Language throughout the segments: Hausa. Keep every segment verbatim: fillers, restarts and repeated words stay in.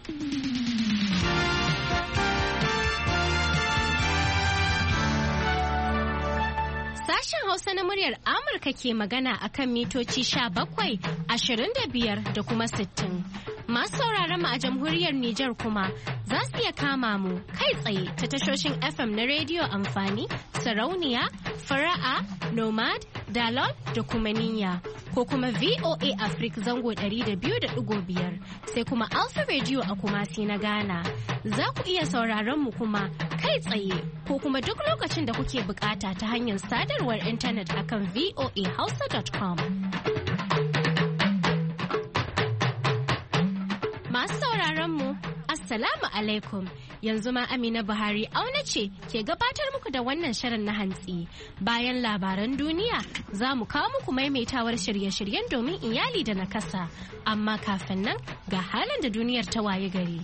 Sashen Hausa na muryar Amurka ke magana akan mitoci sha bakwai, ashirin da biyar da kuma sittin. Masu sauraron mu a jamhuriyar Nijar kuma za su iya kama mu kai tsaye ta tashoshin F M na rediyo amfani, sarauniya, fara'a, nomad, dalol da kuma niyya. Ko kuma V O A Africa zango ɗari da biyu da ɗigo biyar sai kuma Alpha Radio a Kumasi na Ghana. Za ku iya sauraron mu kuma kai tsaye ko kuma duk lokacin da kuke bukata ta hanyar sadarwar intanet akan v o a hausa dot com. Masu sauraron mu Assalamu alaikum, yanzu ma Amina Buhari auna ce ke gabatar muku da wannan shirin na hantsi. Bayan labaran duniya za mu kawo muku maimaitawar shirye-shiryen domin iyali da nakasa, amma kafin nan ga halin da duniyar ta waye gari.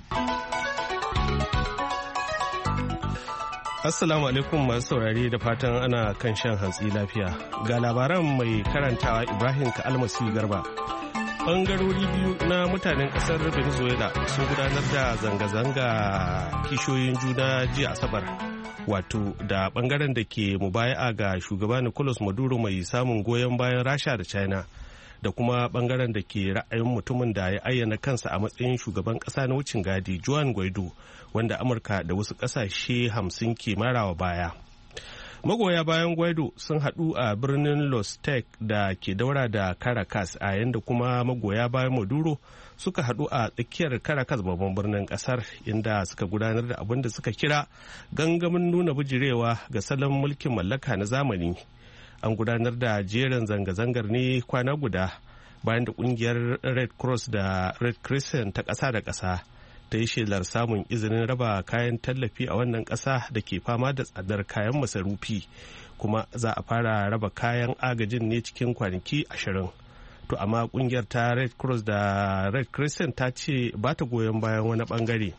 Assalamu alaikum masu saurare da fatan ana kan shan hantsi lafiya. Ga labaran mai karantawa Ibrahim Ka'almasi Garba. Bangarori biyu na mutanen kasar Venezuela sun gudanar da zanga-zanga kishiyoyin juna jiya Asabar, wato da bangaren da ke mubaya'a ga shugaba Nicolas Maduro mai samun goyon bayan Rasha da China, da kuma bangaren da ke ra'ayin mutumin da ya ayyana kansa a matsayin shugaban kasa na wucin gadi Juan Guaido, wanda Amurka da wasu kasashe hamsin ke marawa baya. Magoya bayan Guaido sun haɗu a birnin Los Tec da ke daura da Caracas, a yanda kuma magoya bayan Maduro suka haɗu a tsakiyar Caracas babban birnin ƙasar, inda suka gudanar da abin da suka kira gangamin nuna bijirewa ga salon mulkin mallaka na zamani. An gudanar da jerin zanga-zangar ne kwana guda bayan da ƙungiyar Red Cross da Red Crescent ta ƙasa da ƙasa ta yi shelar samun izinin raba kayan tallafi a wannan ƙasa da ke fama da tsadar kayan masarufi, kuma za a fara raba kayan agajin ne cikin kwanaki ashirin. To amma kungiyar ta Red Cross da Red Crescent ta ce ba ta goyon bayan wani bangare.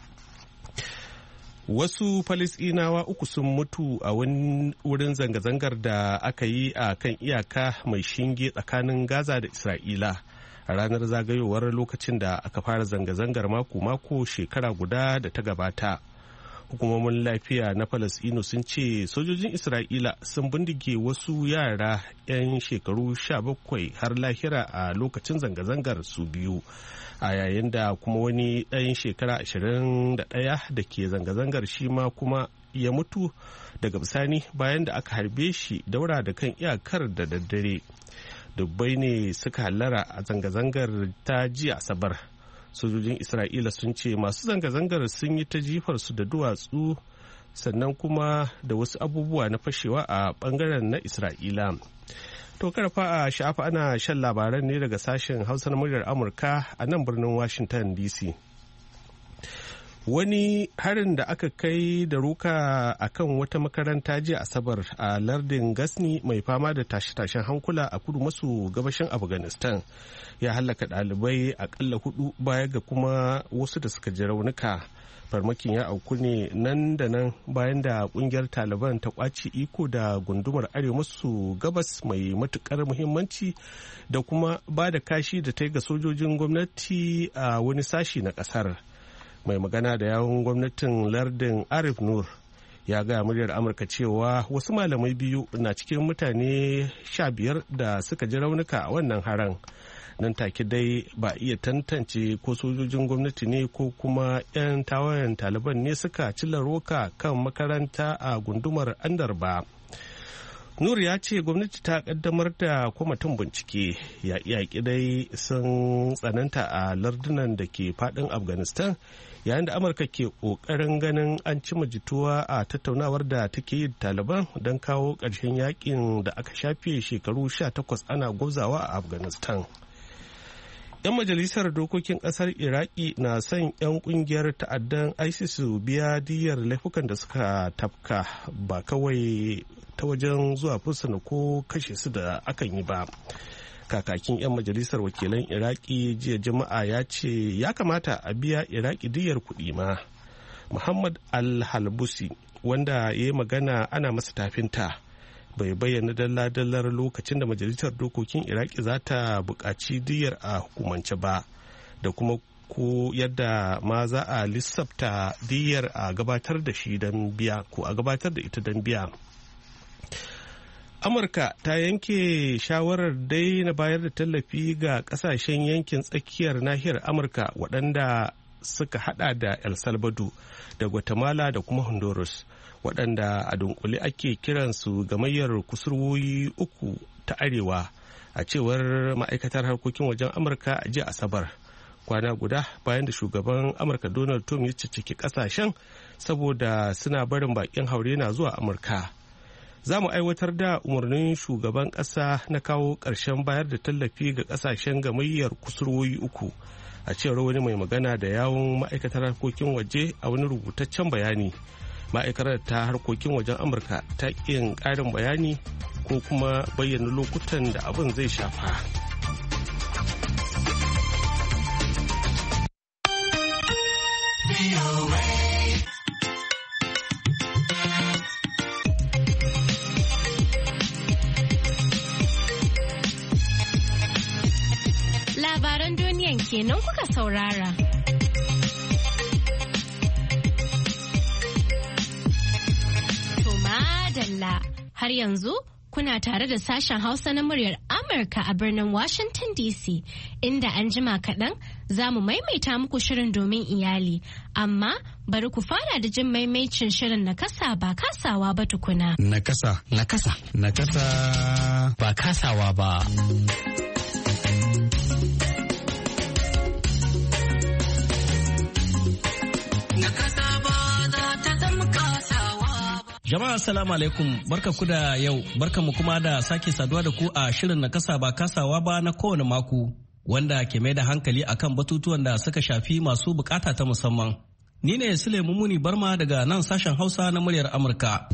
Wasu Falisɗinawa uku sun mutu a wani wurin zanga-zangar da aka yi a kan iyaka mai shinge tsakanin Gaza da Isra'ila a ranar zagayowar lokacin da aka fara zanga-zangar mako-mako shekara guda da ta gabata. Hukumomin lafiya na Falasɗinu sun ce sojojin Isra'ila sun bindige wasu yara 'yan shekaru sha bakwai har lahira a lokacin zanga-zangar su biyu, a yayin da kuma wani ɗan shekara ashirin da ɗaya da ke zanga-zangar shi ma kuma ya mutu daga bisani bayan da aka harbe shi daura da kan iyakar da daddare. Dubbai ne suka hallara a zanga-zangar ta jiya Asabar. Sojojin Isra'ila sun ce masu zanga-zangar sun yi ta jifar su da duwatsu sannan kuma da wasu abubuwa na fashewa a bangaren na Isra'ila. To karfa a sha'afa ana shan labaran ne daga sashen Hausa na muryar Amurka a nan birnin Washington D C. Wani harin da aka kai da roka a kan wata makaranta jiya Asabar a lardin Gasni mai fama da tashe-tashen hankula a kudu maso gabashin Afghanistan ya hallaka ɗalibai akalla hudu baya ga kuma wasu da suka ji raunuka. Farmakin ya auku ne nan da nan bayan da kungiyar Taliban ta kwaci iko da gundumar arewa maso gabas mai matukar muhimmanci da kuma ba da kashi da ta yi ga sojojin gwamnati a wani sashi na kasar. Mai magana da yawun gwamnatin lardin Arif Nur ya gaya muryar Amurka cewa wasu malamai biyu na cikin mutane sha biyar da suka ji raunuka a wannan haran. Nan take dai ba iya tantance ko sojojin gwamnati ne ko kuma 'yan tawayen Taliban ne suka cilla roka kan makaranta a gundumar Andar ba. Nur ya ce gwamnati ta kaddamar da kwamitin bincike. Yaƙi dai sun tsananta a lardunan da ke faɗin Afghanistan, yayin da Amurka ke ƙoƙarin ganin an cima jituwa a tattaunawar da take yi da Taliban don kawo ƙarshen yaƙin da aka shafe shekaru sha takwas ana gwabzawa a Afghanistan. 'Yan majalisar dokokin ƙasar Iraki na son 'yan ƙungiyar ta'addan ISIS su biya diyyar laifukan da suka tafka, ba kawai ta wajen zuwa fursuna ko kashe su da akan yi ba. Kakakin 'yan majalisar wakilan Iraki jiya Juma'a ya ce ya kamata a biya Iraki diyyar kuɗi ma. Muhammad Al-Halbusi, wanda ya yi magana ana masa tafinta, bai bayyana dalla-dallar lokacin da majalisar dokokin Iraki za ta buƙaci diyyar a hukumance ba, da kuma ko yadda ma za a lissafta diyyar a gabatar da shi don biya ko a gabatar da ita don biya. Amurka ta yanke shawarar daina bayar da tallafi ga kasashen yankin tsakiyar nahiyar Amurka waɗanda suka hada da El Salvador da Guatemala da kuma Honduras, waɗanda a dunkule ake kiransu gamayyar kusurwoyi uku ta arewa, a cewar ma'aikatar harkokin wajen Amurka a jiya Asabar, kwana guda bayan da shugaban Amurka Donald Trump ya ciki kasashen saboda suna barin bakin haure na zuwa Amurka. Za mu aiwatar da umarnin shugaban ƙasa na kawo ƙarshen bayar da tallafi ga ƙasashen gamayyar kusurwoyi uku, a cewar wani mai magana da yawun ma'aikatar harkokin waje a wani rubutaccen bayani. Ma'aikatar ta harkokin wajen Amurka ta ƙin ƙarin bayani ko kuma bayyana lokutan da abin zai shafa. Labaran duniyan kenan kuka saurara. To madalla, har yanzu kuna tare da sashen Hausa na muryar Amurka a birnin Washington D C, inda an jima kaɗan za mu maimaita muku shirin domin iyali, amma bari ku fara da jin maimaicin shirin na kasa ba kasawa ba tukuna. Na kasa, na kasa, na kasa ba kasawa ba. Jama'a assalamu alaikum, barka ku da yau, barka mu kuma da sake saduwa da ku a shirin na kasa ba kasawa ba na kowane mako, wanda ke mai da hankali akan batutuwan da suka shafi masu bukata ta musamman. Ni ne Sule Mumuni Barma daga nan sashen Hausa na muryar Amurka.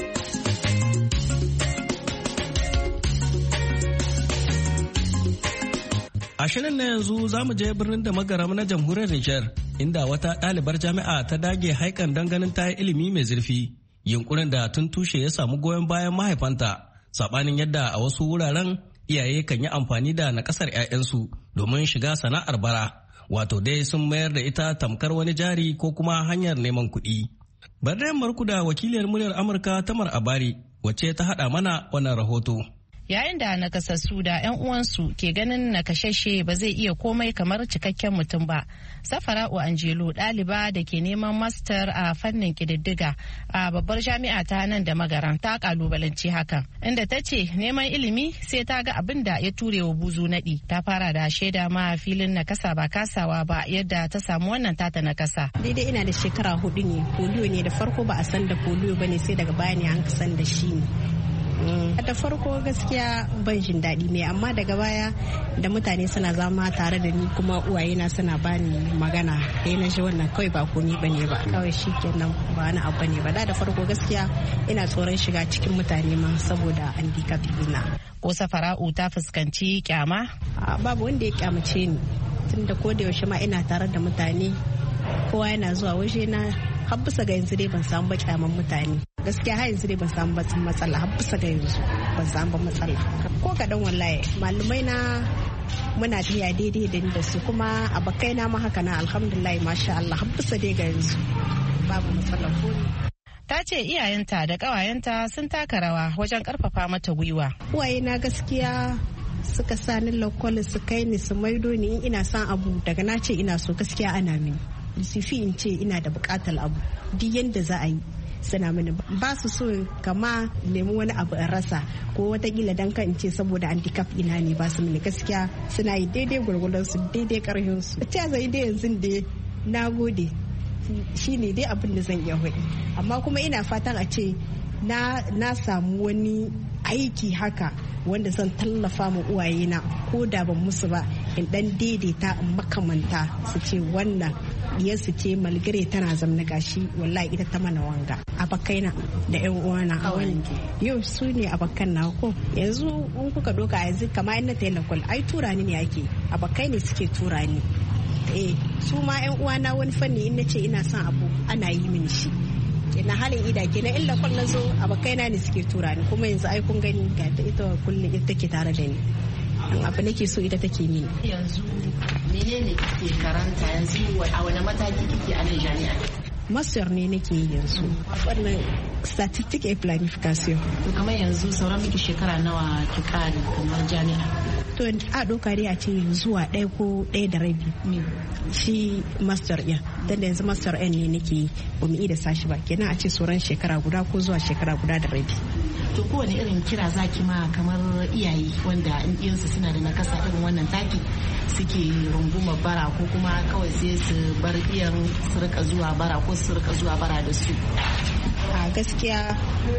A shirin na yanzu za mu je birnin da magaram na jamhuriyar Nijar, inda wata ɗalibar jami'a ta dage haikan don ganin ta yi ilimi mai zurfi. Yunkurin da tun tushe ya samu goyon bayan mahaifanta, saɓanin yadda a wasu wuraren iyaye kan yi amfani da nakasar 'ya'yansu domin shiga sana'ar bara, wato dai sun mayar da ita tamkar wani jari ko kuma hanyar neman kuɗi. Bari marku da wakiliyar muryar Amurka Tamar Abari, wacce ta haɗa mana wannan rahoto. Yayin da nakasassu da 'yan uwansu ke ganin nakashashe ba zai iya komai kamar cikakken mutum ba, Safara'u Angelo, ɗaliba da ke neman master a fannin ƙididdiga a babbar jami'a ta nan da magaran, ta kalubalanci hakan, inda ta ce neman ilimi sai ta ga abin da ya ture wa buzu naɗi. Ta fara da shaida ma filin nakasa ba kasawa ba yadda ta samu wannan tata nakasa. Daidai ina da shekara hudu ne, polio ne, da farko ba a san da polio ba ne, sai daga baya ne an san da shi ne. Da farko gaskiya ban jin daɗi ne, amma daga baya da mutane suna zama tare da ni kuma uwayena suna bani magana, sai na ji wannan kawai ba komi bane ba, kawai shi kenan ba wani abu ne ba. Da da farko gaskiya ina tsoron shiga cikin mutane ma saboda handicap ina. Ko Safara'u ta fuskanci kyama? Babu wanda ya kyamace ni, tunda ko da yaushe ma ina tare da mutane, kowa yana zuwa waje na. Har bisa ga yanzu dai ban samu ba kyaman mutane, gaskiya har yanzu dai ban samu ba matsala, har bisa ga yanzu ban samu ba matsala ko kadan. Wallahi malumai na muna tafiya daidai da da su, kuma abokai na ma haka na, alhamdulillah masha Allah, har bisa dai ga yanzu babu matsala ko. Ta ce iyayenta da ƙawayenta sun taka rawa wajen karfafa mata gwiwa. Uwaye na gaskiya suka sa ni lokal, su kai ni su maido ni in ina son abu, daga na ce ina so gaskiya ana mini. Sifi in ce ina da bukatar abu, duk yadda za a yi suna mini, ba su so kama nemi wani abu in rasa, ko watakila dan kan in ce saboda handicap ina ne ba su mini, gaskiya suna yi daidai gwargwadon su, daidai karfin su. Ta zai dai yanzu da na gode, shi ne dai abin da zan iya faɗi, amma kuma ina fatan a ce na samu wani aiki haka wanda zan tallafa ma uwayena, ko da ban musu ba, in dan daidaita in makamanta su ce wannan diyar su ce malgare tana zamna gashi, wallahi ita ta mana wanga. Abakaina da yan uwana a wani yau su ne abakan na ko yanzu in kuka doka yanzu kamar in na tayi lakwal ai tura ni ne ake, abakai ne suke tura ni. Eh su ma yan uwana wani fanni in nace ina son abu ana yi mini shi. Ina halin ida kenan illa kullun zo abakaina ne suke tura ni, kuma yanzu ai kun gani ga ita kullun ita take tare da ni. abu nake so ita take mini. Yanzu menene kike karanta yanzu a wani mataki kike a nan jami'a? Master ne nake yi yanzu wannan statistic and planification. To kamar yanzu sauran miki shekara nawa ki kare kamar jami'a? To a doka dai a ce zuwa ɗaya ko ɗaya da rabi shi master ɗin dan da yanzu master ɗin ne nake ba mu da sashi ba kenan a ce sauran shekara guda ko zuwa shekara guda da rabi. To kowane irin kira zaki ma kamar iyaye wanda in iyansu suna da nakasa irin wannan taki suke rungumar bara ko kuma kawai sai su bar iyan su rika zuwa bara ko su rika zuwa bara da su? A gaskiya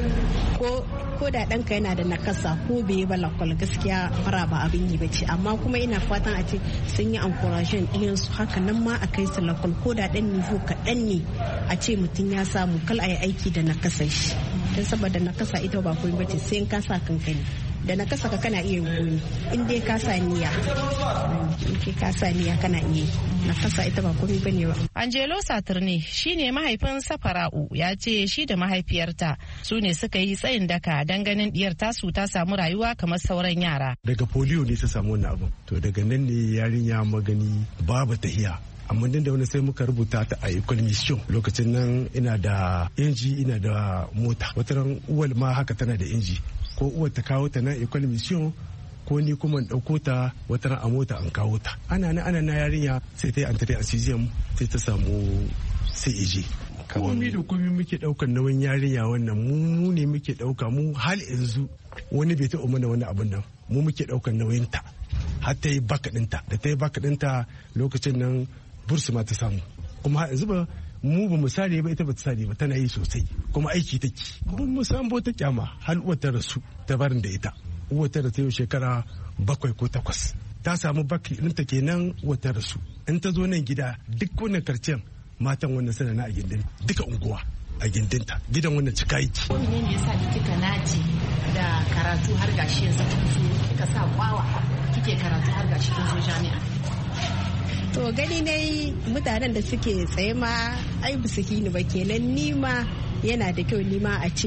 ko ko da ɗanka yana da nakasa ko bai yi balakwal gaskiya bara ba abin yi bace amma kuma ina fatan a ce sun yi encouragement ɗin su haka nan ma a kai su lakwal ko da ɗan nifo kaɗan ne a ce mutum ya samu kal a yi aiki da nakasa shi don saboda nakasa ita ba komai bace sai in ka sa kankani da nakasa ka kana iya koyi in dai ka sa niyya in ke ka sa niyya kana iya nakasa ita ba komai bane ba. Angelo Saturne shine mahaifin Safara'u ya ce shi da mahaifiyarta su ne suka yi tsayin daka dan ganin diyar tasu ta samu rayuwa kamar sauran yara. Daga polio ne ta samu wannan abin to daga nan ne yarinya magani babu tahiya amma da wani sai muka rubuta ta a école mission lokacin nan ina da inji ina da mota wataran uwal ma haka tana da inji ko uwar ta kawo ta na école mission ko ni kuma in ɗauko ta wataran a mota an kawo ta ana na ana na yarinya sai ta yi antare anesthesium sai ta samu sai ije komi da komi muke ɗaukar nauyin yarinya wannan mu ne muke ɗauka mu hal yanzu wani bai taɓa mana wani abin nan mu muke ɗaukar nauyin ta har ta yi baka ɗinta da ta yi baka ɗinta lokacin nan bursu ma ta samu kuma yanzu ba mu ba mu sare ba ita ba ta sare ba tana yi sosai kuma aiki take mun mu san ta kyama har uwar ta rasu ta barin da ita uwar ta rasu shekara bakwai ko takwas ta samu baki ɗinta kenan uwar ta rasu in ta zo nan gida duk wannan karcen matan wannan sana na a gindin duka unguwa a gindinta gidan wannan cika yake. Ko ne yasa kika nace da karatu har gashi yanzu kika sa kwawa kike karatu har gashi kin zo jami'a? To gani dai mutanen da suke tsaye ma ai ba su ni ba kenan ni ma yana da kyau ni ma a ce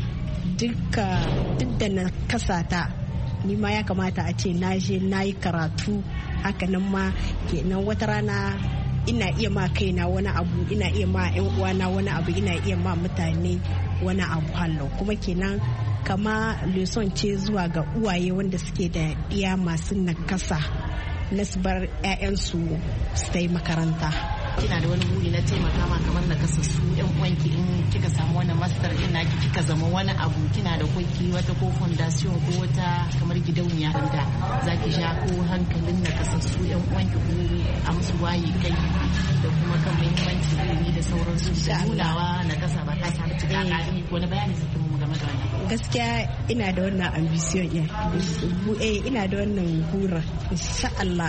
duka duk da na kasata ni ma ya kamata a ce na je na yi karatu haka nan ma kenan wata rana ina iya ma kaina wani abu ina iya ma yan uwana wani abu ina iya ma mutane wani abu hallo kuma kenan kama leson ce zuwa ga uwaye wanda suke da iya masu nakasa na su bar 'ya'yansu su ta yi makaranta. Kina da wani buri na taimaka ma kamar na kasassu yan uwanki in kika samu wani master din naki kika zama wani abu kina da koki wata ko foundation ko wata kamar gidauniya da zaki sha ko hankalin na kasassu yan uwanki ko a musu waye kai da kuma kan muhimmanci ilimi da sauransu da nulawa na kasa ba ta samu cika ƙari ko na bayani su kuma game da wannan. Gaskiya ina da wannan ambition ya ina da wannan hura insha Allah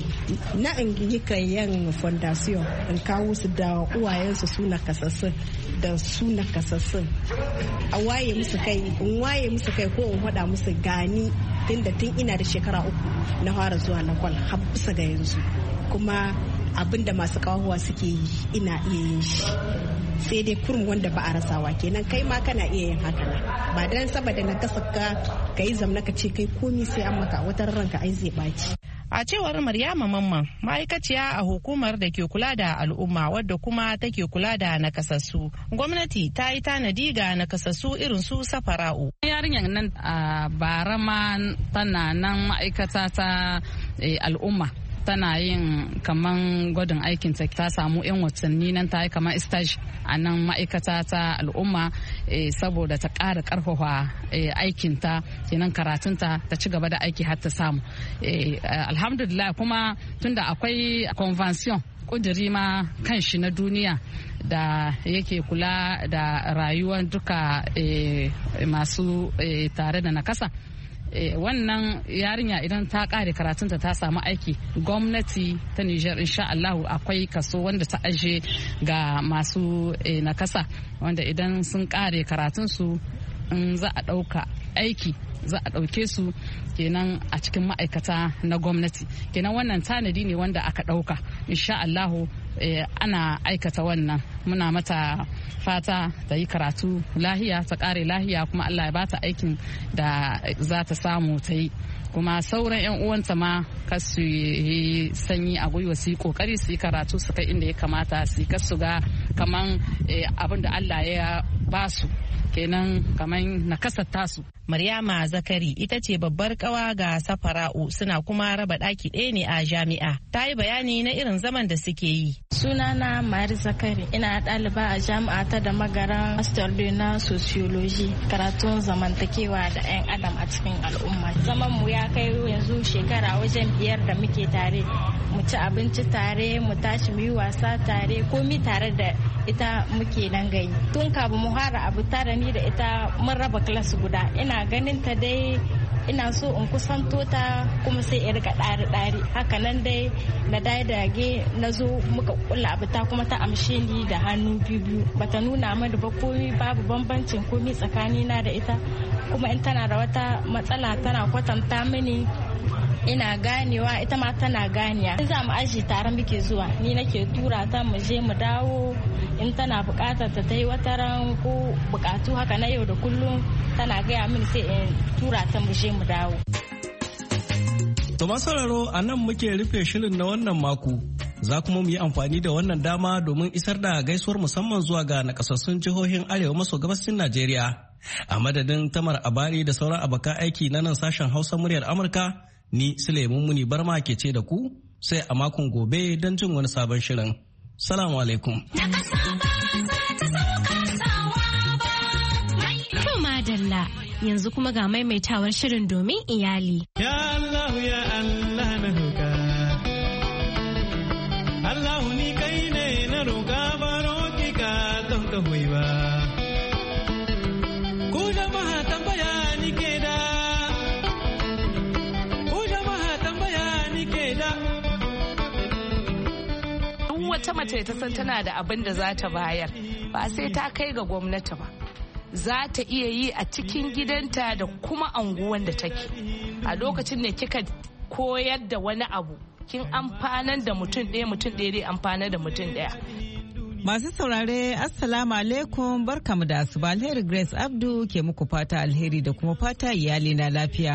na in yi kayan foundation in kawo su da uwayensu su na kasassun da su na kasassun a waye musu kai in waye musu kai ko in faɗa musu gani tun da tun ina da shekara uku na fara zuwa na kwal har bisa ga yanzu kuma abin da masu kawowa suke yi ina iya yin shi sai dai kurum wanda ba a rasawa kenan kai ma kana iya yin haka ba dan saboda na kasa ka kai zamna ka ce kai komi sai an maka wata ranka ai zai baci. A cewar Maryama Mamman ma'aikaciya a hukumar da ke kula da al'umma wadda kuma take kula da nakasassu gwamnati ta yi tanadi ga nakasassu irin su Safara'u. Yarinyar nan a bara ma tana nan ma'aikata ta al'umma tana yin kaman gwadin aikin ta ta samu yan watanni nan ta yi kaman stage a nan ma'aikata ta al'umma saboda ta ƙara ƙarfafa aikinta kenan karatunta ta ci gaba da aiki har ta samu alhamdulillah kuma tunda akwai convention kudiri ma kan shi na duniya da yake kula da rayuwar duka masu tare da nakasa wannan yarinya idan ta kare karatunta ta samu aiki gwamnati ta Nijar insha Allah akwai kaso wanda ta aje ga masu nakasa wanda idan sun kare karatunsu in za a ɗauka aiki za a ɗauke su kenan a cikin ma'aikata na gwamnati kenan wannan tanadi ne wanda aka ɗauka insha Allahu ana aikata wannan muna mata fata ta yi karatu lahiya ta kare lahiya kuma Allah ya bata aikin da za ta samu ta yi kuma sauran 'yan uwanta ma kasu yi sanyi a gwiwa su yi kokari su yi karatu su kai inda ya kamata su yi kasu ga kaman abin da Allah ya ba su kenan kaman nakasar tasu. Maryama Zakari ita ce babbar kawa ga Safara'u suna kuma raba daki ɗaya ne a jami'a. Ta yi bayani na irin zaman da suke yi. Sunana Mari Zakari, ina ɗaliba a jami'a ta da magaran Master na Sociology, karatun zamantakewa da 'yan adam a cikin al'umma. Zaman mu ya kai yanzu shekara wajen biyar da muke tare. Mu ci abinci tare, mu tashi mu yi wasa tare, komi tare da ita muke nan gai. Tun kafin mu fara abu tare ni da ita mun raba class guda. Ina ganin ta dai ina so in kusanto ta kuma sai in rika ɗari ɗari haka nan dai na dai dage na zo muka kula abu ta kuma ta amshe ni da hannu biyu biyu bata nuna mani ba komi babu bambancin komi tsakanina da ita kuma in tana da wata matsala tana kwatanta mini ina ganewa ita ma tana ganiya in za mu aji tare muke zuwa ni nake tura ta mu je mu dawo in tana bukatar ta yi wata ran ko bukatu haka na yau da kullum tana gaya min sai in tura ta mu je mu dawo. To masauraro a nan muke rufe shirin na wannan mako za kuma mu yi amfani da wannan dama domin isar da gaisuwar musamman zuwa ga nakasassun jihohin arewa maso gabashin Najeriya a madadin Tamar Abari da sauran abokan aiki na nan sashen Hausa muryar Amurka. Ni Suleiman Muni Barma ke ce da ku sai a makon gobe don jin wani sabon shirin. Salamu alaikum. To madalla yanzu kuma ga maimaitawar shirin domin iyali. Ya Allah ya Allah na roƙa. Allah ni kai ne na roƙa baro ki ka don ka hoyi ba. Ku jama'a tambaya ni ke da. Wata mace ta san tana da abin da za ta bayar ba sai ta kai ga gwamnati ba za ta iya yi a cikin gidanta da kuma anguwan da take a lokacin da kika koyar da wani abu kin amfanar da mutum ɗaya mutum ɗaya dai amfanar da mutum ɗaya. Masu saurare assalamu alaikum barkamu da asuba alheri Grace Abdu ke muku fata alheri da kuma fata iyali na lafiya.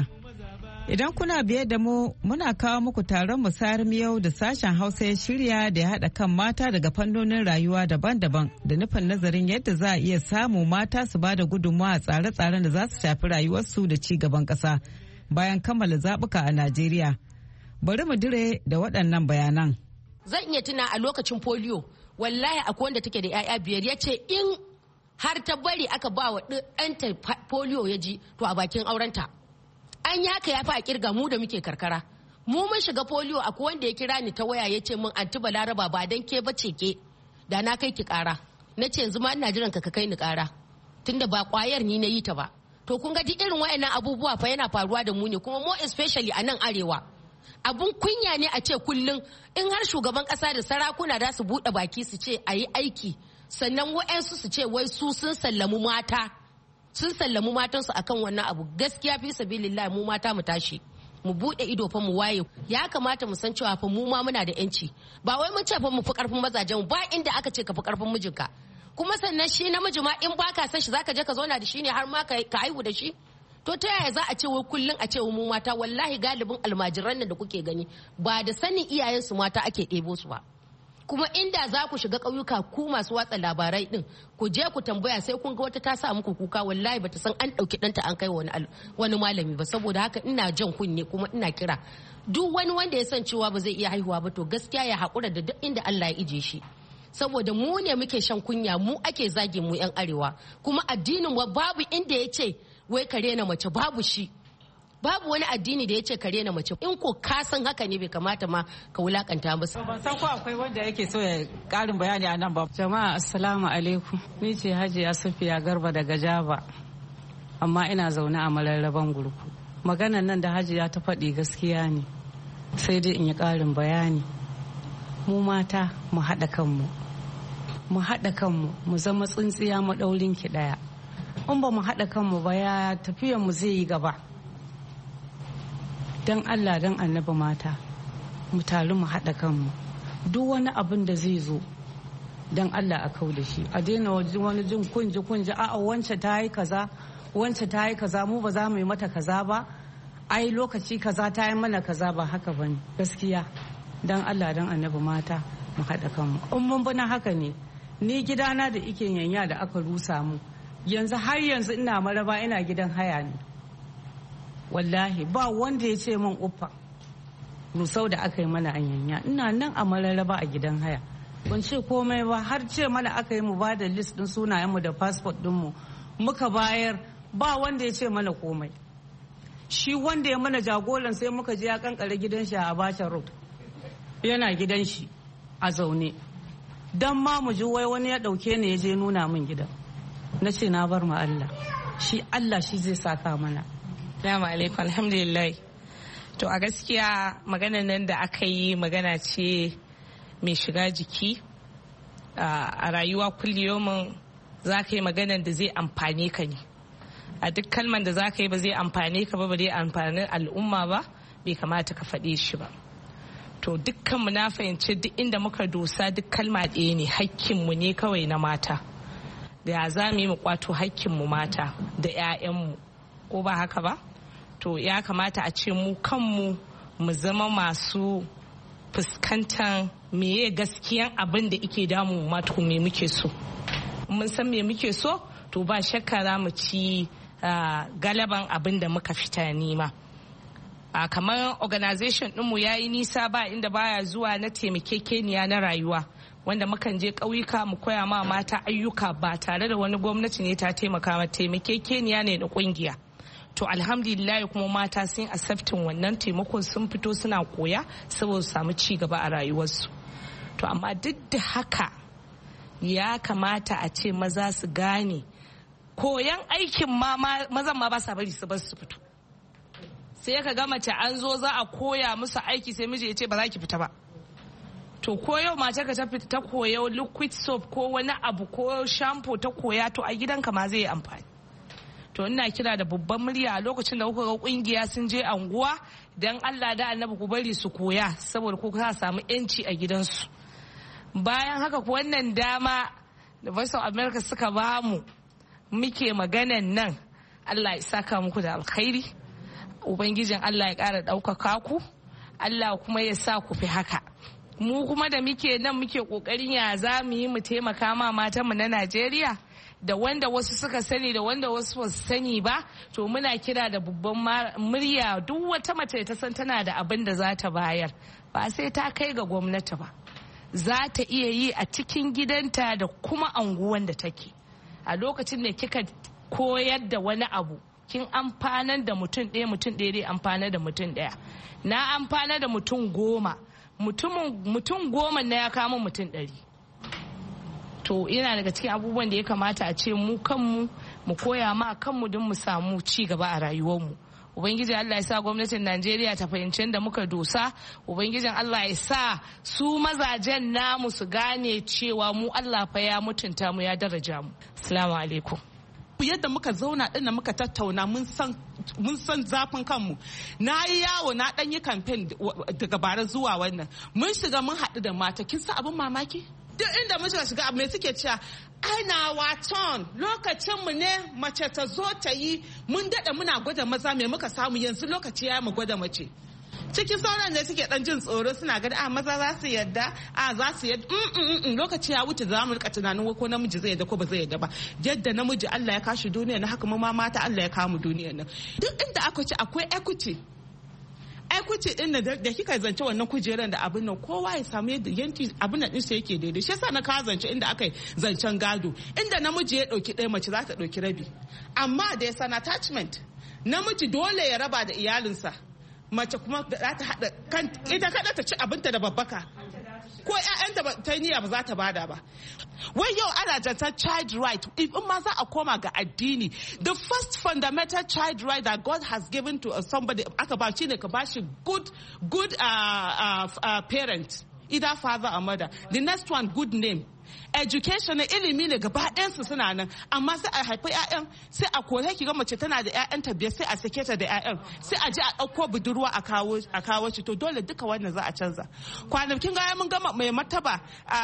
Idan kuna biye da mu muna kawo muku taron musayar miyau da sashen Hausa ya shirya da ya haɗa kan mata daga fannonin rayuwa daban-daban da nufin nazarin yadda za a iya samu mata su ba da gudunmawa a tsare-tsaren da za su shafi rayuwarsu da ci gaban ƙasa bayan kammala zaɓuka a Najeriya. Bari mu dire da waɗannan bayanan. Zan iya tuna a lokacin polio wallahi akwai wanda take da 'ya'ya biyar ya ce in har ta bari aka ba wa ɗanta polio ya ji to a bakin aurenta. An yi haka ya fi a kirga mu da muke karkara mu mun shiga polio akwai wanda ya kira ni ta waya ya ce min anti Balaraba ba dan ke bace ke da na kai ki kara na ce yanzu ma ina jiran ka ka kai ni kara tunda ba kwayar ni na yi ta ba to kun ga duk irin wayannan abubuwa fa yana faruwa da mu ne kuma more especially a nan arewa abun kunya ne a ce kullum in har shugaban kasa da sarakuna da su bude baki su ce a yi aiki sannan wa'ansu su ce wai su sun sallamu mata sun sallamu matansu akan wannan abu gaskiya fi sabilillah mu mata mu tashi mu bude ido fa mu waye ya kamata mu san cewa fa mu ma muna da yanci ba wai mun ce fa mu fi karfin mazajen ba inda aka ce ka fi karfin mijinka kuma sannan shi namiji ma in baka san shi zaka je ka zauna da shi ne har ma ka haihu da shi to ta yaya za a ce wai kullun a ce mu mata wallahi galibin almajiran nan da kuke gani ba da sanin iyayensu mata ake ɗebo su ba kuma inda za ku shiga ƙauyuka ku masu watsa labarai din ku je ku tambaya sai kun ga wata ta sa muku kuka wallahi bata san an ɗauki ɗanta an kai wani wani malami ba saboda haka ina jan kunne kuma ina kira duk wani wanda ya san cewa ba zai iya haihuwa ba to gaskiya ya haƙura da duk inda Allah ya ije shi saboda mu ne muke shan kunya mu ake zage mu yan arewa kuma addinin wa babu inda ya ce wai kare na mace babu shi babu wani addini da ya ce kare na mace in ko ka san haka ne bai kamata ma ka wulakanta ba. Ban san ko akwai wanda yake so ya karin bayani a nan ba. Jama'a assalamu alaikum ni ce Hajiya Safiya Garba daga Jaba amma ina zaune a Mararraban Gurku. Maganan nan da Hajiya ta faɗi gaskiya ne sai dai in yi karin bayani mu mata mu haɗa kanmu mu haɗa kanmu mu zama tsintsiya maɗaurin ki ɗaya in ba mu haɗa kanmu ba ya tafiyan mu zai yi gaba. Don Allah don annaba mata mu taru mu haɗa kanmu duk wani abin da zai zo dan Allah a kau da shi, a daina wani jin kunji kunji a'a wance ta yi kaza wance ta yi kaza mu ba za mu yi mata kaza ba, ai lokaci kaza ta yi mana kaza, ba haka bane gaskiya. Dan Allah dan annabi mata mu haɗa kanmu, in mun bana haka ne ni gidana da ike yanya da aka rusa mu yanzu har yanzu ina Maraba ina gidan haya ne wallahi, ba wanda ya ce min uffa rusau da aka yi mana an yanya, ina nan a Mararaba a gidan haya ban ce komai ba, har ce mana aka yi mu ba da list din sunayenmu da passport dinmu muka bayar, ba wanda ya ce mana komai. Shi wanda ya mana jagoran sai muka je ya kankare gidan shi a Abacha Road, yana gidan shi a zaune, dan ma mu ji wai wani ya dauke ni ya je nuna min gidan, na ce na bar mu Allah, shi Allah shi zai saka mana. Assalamu alaikum, alhamdulillah. To a gaskiya maganar nan da aka yi magana ce mai shiga jiki a rayuwa kulliyomin, za ka yi maganar da zai amfane ka ne, a duk kalman da za ka yi ba zai amfane ka ba, ba zai amfani al'umma ba, bai kamata ka faɗe shi ba. To dukkanmu na fahimci duk inda muka dosa duk kalma ɗaya ne, hakkinmu ne kawai na mata, da ya za mu yi mu kwato hakkinmu mata da 'ya'yanmu, ko ba haka ba? To ya kamata a ce mu kanmu mu zama masu fuskantar meye gaskiyan abin da ike damu matu me muke so. Mun san me muke so, to ba shakka za mu ci galaban abin da muka fita nima. A kamar organization ɗinmu ya yi nisa ba inda baya zuwa na taimakekeniya na rayuwa, wanda mukan je ƙauyuka mu koya ma mata ayyuka ba tare da wani gwamnati ne ta taimaka ma, taimakekeniya ne na ƙungiya. To alhamdulillah kuma mata sun acceptin wannan taimakon, sun fito suna koya saboda su samu ci gaba a rayuwarsu. To amma duk da haka ya kamata a ce maza su gane koyan aikin ma mazan ma ba sa bari su bar su fito. Sai ka ga mace an zo za a koya musu aiki sai miji ya ce ba za ki fita ba. To ko yau mace ka ta fita ta koya liquid soap ko wani abu ko shampoo ta koya, to a gidanka ma zai yi amfani. To ina kira da babban murya a lokacin da kuka ga kungiya sun je anguwa, dan Allah da annabi ku bari su koya saboda ku ka samu yanci a gidansu. Bayan haka ku wannan dama da Voice of America suka ba mu muke maganan nan, Allah ya saka muku da alkhairi, ubangijin Allah ya ƙara ɗaukaka ku, Allah kuma ya sa ku fi haka. Mu kuma da muke nan muke ƙoƙarin ya za mu yi mu taimaka ma matanmu na Najeriya, da wanda wasu suka sani da wanda wasu ba su sani ba, to muna kira da babban murya duk wata mace ta san tana da abin da za ta bayar, ba sai ta kai ga gwamnati ba, za ta iya yi a cikin gidanta da kuma anguwan da take. A lokacin da kika koyar da wani abu, kin amfanar da mutum ɗaya, mutum ɗaya dai amfanar da mutum ɗaya. Na amfanar da mutum goma, mutum goma na ya kama mutum ɗari. To yana daga cikin abubuwan da ya kamata a ce mu kanmu mu koya ma kanmu don mu samu ci gaba a rayuwarmu. Ubangijin Allah ya sa gwamnatin Najeriya ta fahimci da muka dosa, Ubangijin Allah ya sa su mazajen namu su gane cewa mu Allah fa ya mutunta mu, ya daraja mu. Assalamu alaikum. Yadda muka zauna din muka tattauna mun san mun san zafin kanmu. Na yi yawo na dan yi campaign daga bara zuwa wannan, mun shiga mun haɗu da mata, kin san abin mamaki? Duk inda muka shiga me suke cewa ana waton lokacin mu ne mace ta zo ta yi, mun dada muna gwada maza me muka samu, yanzu lokaci ya mu gwada mace. Cikin sauran da suke dan jin tsoro suna gani a maza za su yadda, a za su yadda, lokaci ya wuce za mu rika tunanin ko namiji zai yadda ko ba zai yadda ba. Yadda namiji Allah ya kashi duniya na, haka ma mata Allah ya kamu duniya nan. Duk inda aka ce akwai equity, equity din da kika zance wannan kujeran da abin nan kowa ya samu yadda yanki abin nan din sa yake daidai. Shi yasa na ka zance inda aka yi zancen gado, inda namiji ya dauki ɗaya mace za ta dauki rabi, amma da ya san attachment namiji dole ya raba da iyalinsa, mace kuma za ta haɗa kan ita kada ta ci abinta da babbaka, ko ƴaƴanta ta niyya ba za ta bada ba. Wai yau ana jantar child right, in ma za a koma ga addini, the first fundamental child right that God has given to somebody aka ba shi ne ka ba shi good good uh, uh, uh, parent. either father or mother. The next one, good name. Education na ilimi ne gaba ɗayansu suna nan, amma sai a haifi ƴaƴan sai a kore ki ga mace tana da ƴaƴanta biyar sai a sake ta da ƴaƴan sai a je a ɗauko budurwa a kawo a kawo shi, to dole duka wannan za a canza. Kwanakin gaya mun gama mai martaba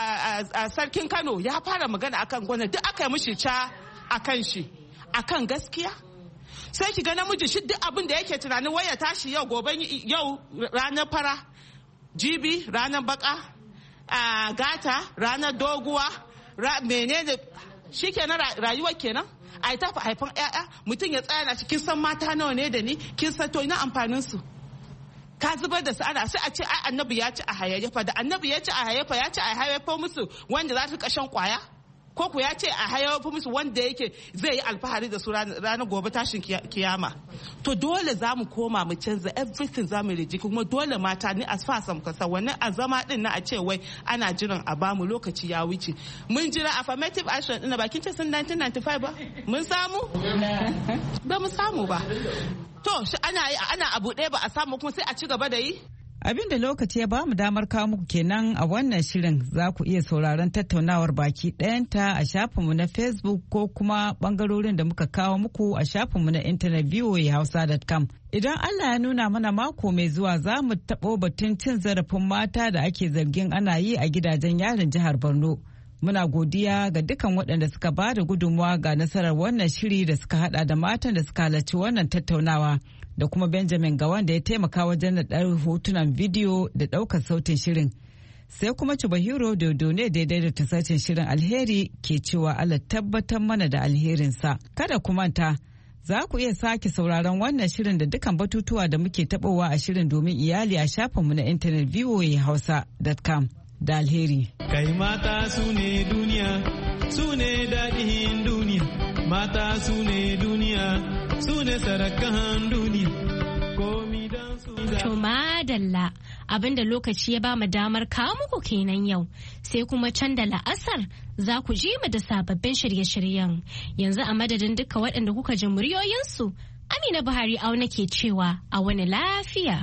a sarkin Kano ya fara magana akan gwana duk aka yi mishi ca akan shi akan gaskiya. Sai ki ga namiji shi duk abin da yake tunanin waya tashi yau gobe yau ranar fara jibi ranar baka a gata ranar doguwa menene shi kenan rayuwar kenan a ta haifan ƴaƴa mutum ya tsaya na shi kin san mata nawa ne da ni kin san to ina amfanin su ka zubar da su ana sai a ce ai annabi ya ci a hayayyafa da annabi ya ci a hayayyafa ya ci a hayayyafa musu wanda za su kashan kwaya ko ku ya ce a hayayyafa musu wanda yake zai yi alfahari da su ranar gobe tashin kiyama. To dole za mu koma mu canza everything za mu riji kuma dole mata ni as far sam kasa wannan a zama din na a ce wai ana jiran a bamu lokaci ya wuce. Mun jira affirmative action ina bakin ce sun nineteen ninety-five ba mun samu ba mu samu ba. To ana ana abu ɗaya ba a samu kuma sai a ci gaba da yi. Abin da lokaci ya ba mu damar kawo muku kenan a wannan shirin. Za ku iya sauraron tattaunawar baki ɗayanta a shafinmu na Facebook ko kuma bangarorin da muka kawo muku a shafinmu na intanet v o a hausa dot com. Idan Allah ya nuna mana mako mai zuwa za mu taɓo batun cin zarafin mata da ake zargin ana yi a gidajen yarin jihar Borno. Muna godiya ga dukkan waɗanda suka ba da gudunmawa ga nasarar wannan shiri da suka hada da matan da suka halarci wannan tattaunawa. Da kuma Benjamin Gawan da ya taimaka wajen naɗar hotunan bidiyo da ɗaukar sautin shirin. Sai kuma Chubahiro Dodo ne da ya daidaita sautin shirin. Alheri ke cewa Allah tabbatar mana da alherinsa. Kada ku manta, za ku iya sake sauraron wannan shirin da dukkan batutuwa da muke taɓowa a shirin domin iyali a shafinmu na intanet v o a hausa dot com da alheri. Kai mata su ne duniya, su ne daɗin duniya, mata su ne duniya. Su ne sarakan duniya. To madalla abinda lokaci ya ba mu damar kawo muku kenan yau sai kuma can da la'asar za ku ji mu da sababbin shirye-shiryen yanzu a madadin duka waɗanda kuka ji muryoyinsu Amina Buhari auna ke cewa a wani lafiya.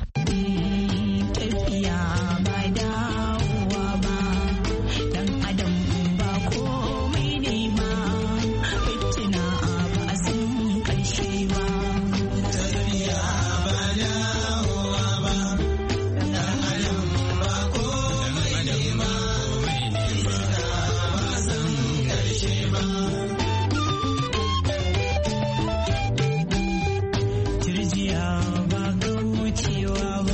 Turjiya ba kaucewa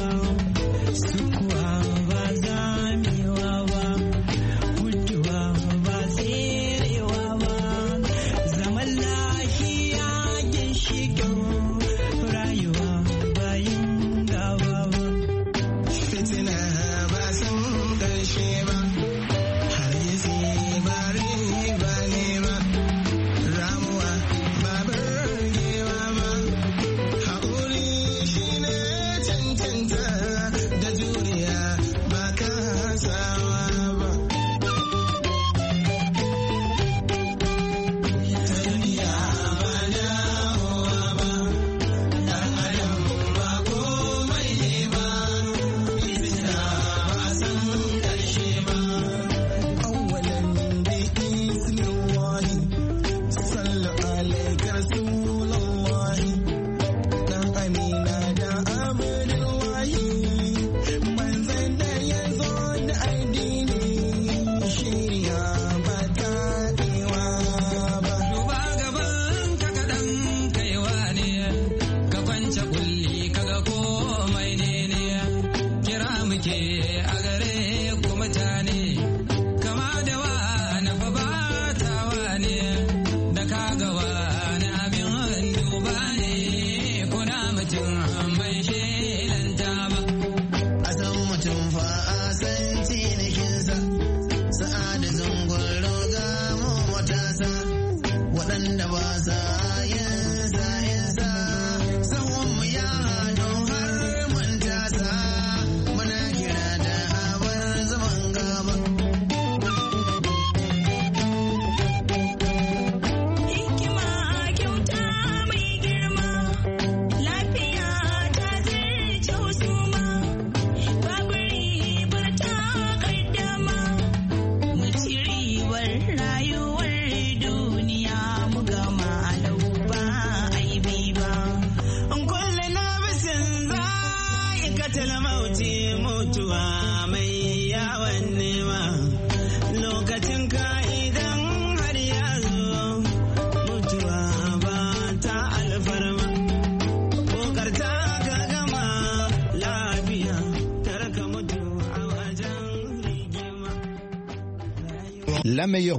la meilleure